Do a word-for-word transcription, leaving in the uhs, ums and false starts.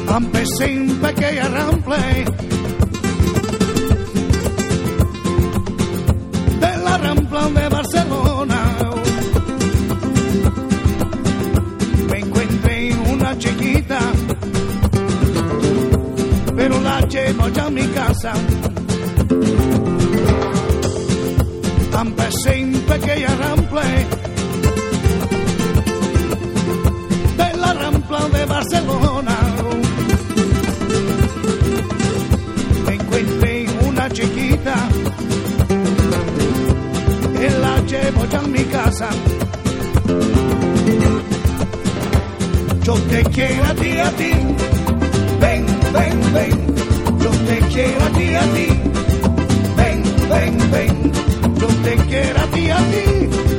Empecé en pequeña rample de la Rampla de Barcelona. Me encontré una chiquita, pero la llevo ya a mi casa. Empecé en pequeña rample de la Rampla de Barcelona. Me encontré una chiquita y la llevo ya a mi casa. Yo te quiero a ti, a ti, ven, ven, ven. Yo te quiero a ti, a ti, ven, ven, ven. Yo te quiero a ti, a ti,